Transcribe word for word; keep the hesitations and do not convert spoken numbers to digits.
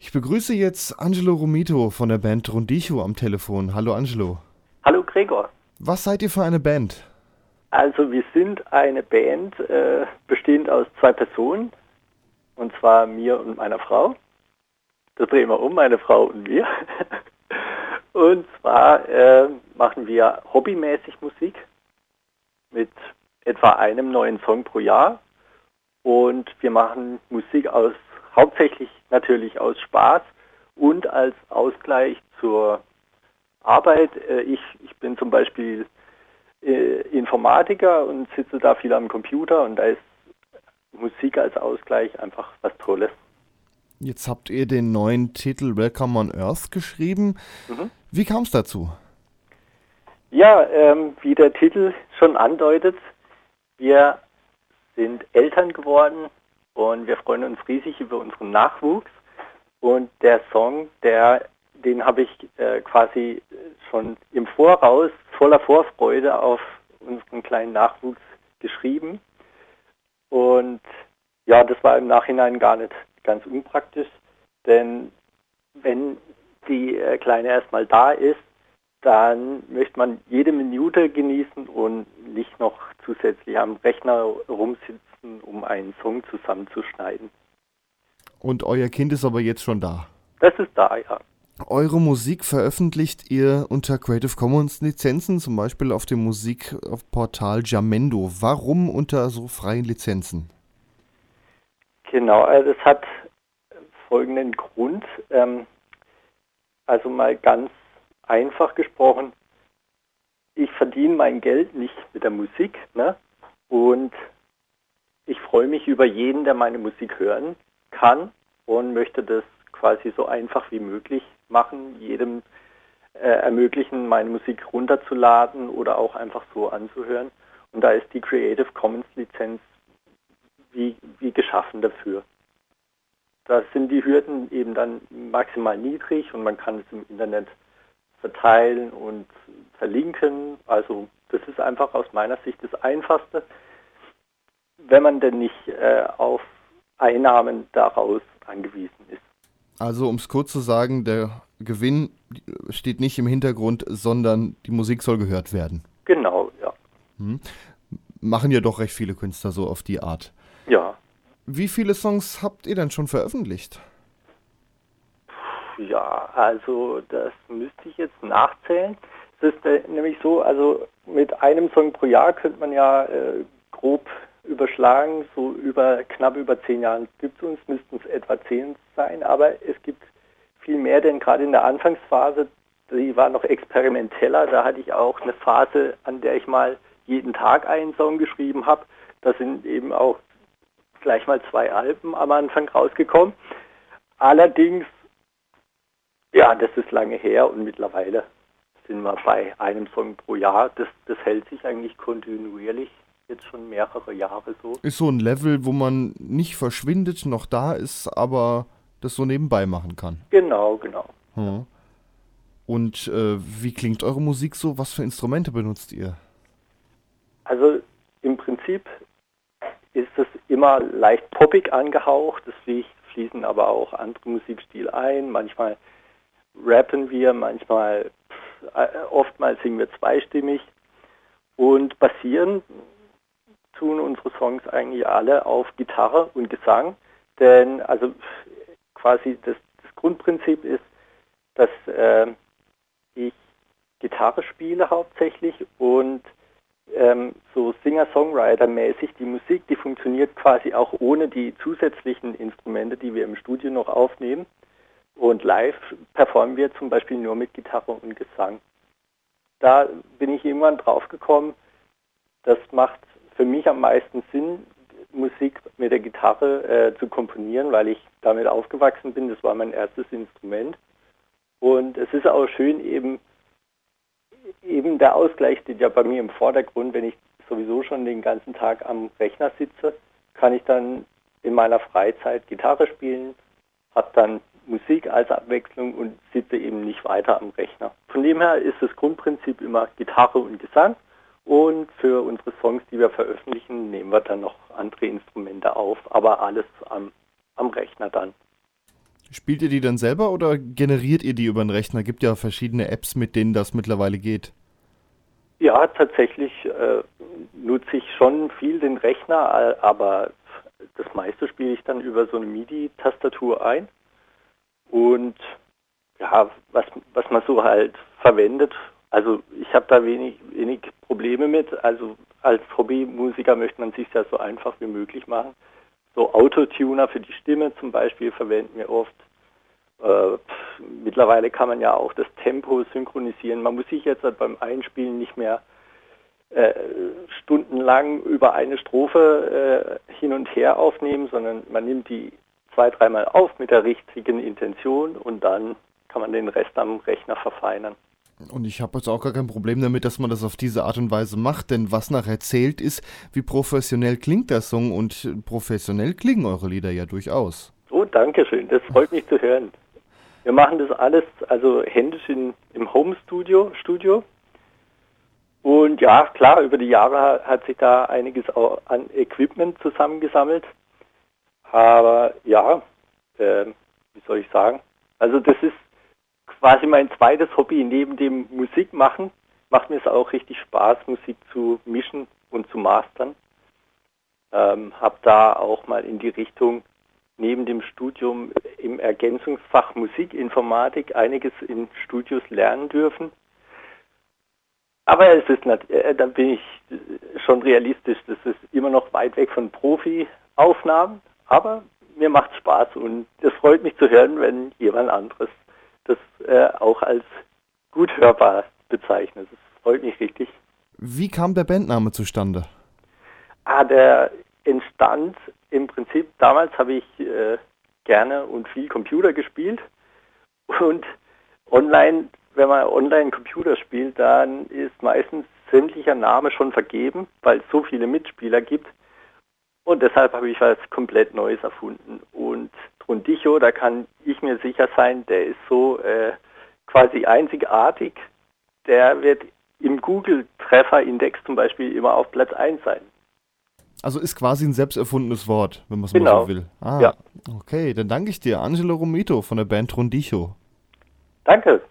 Ich begrüße jetzt Angelo Romito von der Band Rondicho am Telefon. Hallo Angelo. Hallo Gregor. Was seid ihr für eine Band? Also wir sind eine Band äh, bestehend aus zwei Personen, und zwar mir und meiner Frau. Das drehen wir um, meine Frau und wir. Und zwar äh, machen wir hobbymäßig Musik mit etwa einem neuen Song pro Jahr. Und wir machen Musik aus hauptsächlich natürlich aus Spaß und als Ausgleich zur Arbeit. Äh, ich, ich bin zum Beispiel äh, Informatiker und sitze da viel am Computer, und da ist Musik als Ausgleich einfach was Tolles. Jetzt habt ihr den neuen Titel Welcome on Earth geschrieben. Mhm. Wie kam es dazu? Ja, ähm, wie der Titel schon andeutet, wir sind Eltern geworden und wir freuen uns riesig über unseren Nachwuchs. Und der Song, der, den habe ich äh, quasi schon im Voraus voller Vorfreude auf unseren kleinen Nachwuchs geschrieben. Und ja, das war im Nachhinein gar nicht ganz unpraktisch, denn wenn die äh, Kleine erstmal da ist, dann möchte man jede Minute genießen und nicht noch zusätzlich am Rechner rumsitzen, um einen Song zusammenzuschneiden. Und euer Kind ist aber jetzt schon da. Das ist da, ja. Eure Musik veröffentlicht ihr unter Creative Commons Lizenzen, zum Beispiel auf dem Musikportal Jamendo. Warum unter so freien Lizenzen? Genau, also es hat folgenden Grund. Ähm, also mal ganz einfach gesprochen, ich verdiene mein Geld nicht mit der Musik, ne? Und ich freue mich über jeden, der meine Musik hören kann, und möchte das quasi so einfach wie möglich machen, jedem äh, ermöglichen, meine Musik runterzuladen oder auch einfach so anzuhören. Und da ist die Creative Commons Lizenz wie, wie geschaffen dafür. Da sind die Hürden eben dann maximal niedrig und man kann es im Internet verteilen und verlinken. Also das ist einfach aus meiner Sicht das Einfachste, wenn man denn nicht äh, auf Einnahmen daraus angewiesen ist. Also um es kurz zu sagen, der Gewinn steht nicht im Hintergrund, sondern die Musik soll gehört werden. Genau, ja. Hm. Machen ja doch recht viele Künstler so auf die Art. Ja. Wie viele Songs habt ihr denn schon veröffentlicht? Ja, also das müsste ich jetzt nachzählen. Es ist äh, nämlich so, also mit einem Song pro Jahr könnte man ja äh, grob überschlagen, so über knapp über zehn Jahren gibt es uns, müssten es etwa zehn sein, aber es gibt viel mehr, denn gerade in der Anfangsphase, die war noch experimenteller, da hatte ich auch eine Phase, an der ich mal jeden Tag einen Song geschrieben habe. Da sind eben auch gleich mal zwei Alben am Anfang rausgekommen. Allerdings, ja, das ist lange her, und mittlerweile sind wir bei einem Song pro Jahr. Das, das hält sich eigentlich kontinuierlich, jetzt schon mehrere Jahre so. Ist so ein Level, wo man nicht verschwindet, noch da ist, aber das so nebenbei machen kann. Genau, genau. Hm. Und äh, wie klingt eure Musik so? Was für Instrumente benutzt ihr? Also im Prinzip ist es immer leicht poppig angehaucht, es fließen aber auch andere Musikstile ein. Manchmal rappen wir, manchmal, äh, oftmals singen wir zweistimmig, und basieren tun unsere Songs eigentlich alle auf Gitarre und Gesang, denn also quasi das, das Grundprinzip ist, dass äh, ich Gitarre spiele hauptsächlich, und ähm, so Singer-Songwriter-mäßig die Musik, die funktioniert quasi auch ohne die zusätzlichen Instrumente, die wir im Studio noch aufnehmen, und live performen wir zum Beispiel nur mit Gitarre und Gesang. Da bin ich irgendwann drauf gekommen, das macht für mich am meisten Sinn, Musik mit der Gitarre äh, zu komponieren, weil ich damit aufgewachsen bin. Das war mein erstes Instrument. Und es ist auch schön, eben, eben der Ausgleich steht ja bei mir im Vordergrund. Wenn ich sowieso schon den ganzen Tag am Rechner sitze, kann ich dann in meiner Freizeit Gitarre spielen, habe dann Musik als Abwechslung und sitze eben nicht weiter am Rechner. Von dem her ist das Grundprinzip immer Gitarre und Gesang. Und für unsere Songs, die wir veröffentlichen, nehmen wir dann noch andere Instrumente auf, aber alles am, am Rechner dann. Spielt ihr die dann selber oder generiert ihr die über den Rechner? Gibt ja verschiedene Apps, mit denen das mittlerweile geht. Ja, tatsächlich äh, nutze ich schon viel den Rechner, aber das meiste spiele ich dann über so eine MIDI-Tastatur ein. Und ja, was, was man so halt verwendet, also ich habe da wenig, wenig Probleme mit. Also als Hobbymusiker möchte man sich ja so einfach wie möglich machen. So Autotuner für die Stimme zum Beispiel verwenden wir oft. Äh, pff, mittlerweile kann man ja auch das Tempo synchronisieren. Man muss sich jetzt halt beim Einspielen nicht mehr äh, stundenlang über eine Strophe äh, hin und her aufnehmen, sondern man nimmt die zwei, dreimal auf mit der richtigen Intention und dann kann man den Rest am Rechner verfeinern. Und ich habe jetzt auch gar kein Problem damit, dass man das auf diese Art und Weise macht, denn was nachher zählt ist, wie professionell klingt der Song und professionell klingen eure Lieder ja durchaus. Oh, danke schön, das freut mich zu hören. Wir machen das alles also händisch in, im Home-Studio Studio. Und ja, klar, über die Jahre hat sich da einiges auch an Equipment zusammengesammelt. Aber ja, äh, wie soll ich sagen, also das ist quasi mein zweites Hobby neben dem Musikmachen. Macht mir es auch richtig Spaß, Musik zu mischen und zu mastern. Ähm, hab da auch mal in die Richtung neben dem Studium im Ergänzungsfach Musikinformatik einiges in Studios lernen dürfen. Aber es ist nicht, äh, da bin ich schon realistisch, das ist immer noch weit weg von Profi-Aufnahmen, aber mir macht es Spaß und es freut mich zu hören, wenn jemand anderes das äh, auch als gut hörbar bezeichnet. Das freut mich richtig. Wie kam der Bandname zustande? Ah, der entstand im Prinzip, damals habe ich äh, gerne und viel Computer gespielt und online, wenn man online Computer spielt, dann ist meistens sämtlicher Name schon vergeben, weil es so viele Mitspieler gibt. Und deshalb habe ich was komplett Neues erfunden. Und Trundicho, da kann ich mir sicher sein, der ist so äh, quasi einzigartig. Der wird im Google-Treffer-Index zum Beispiel immer auf Platz eins sein. Also ist quasi ein selbst erfundenes Wort, wenn man es Genau. mal so will. Ah, ja. Okay, dann danke ich dir, Angelo Romito von der Band Trundicho. Danke.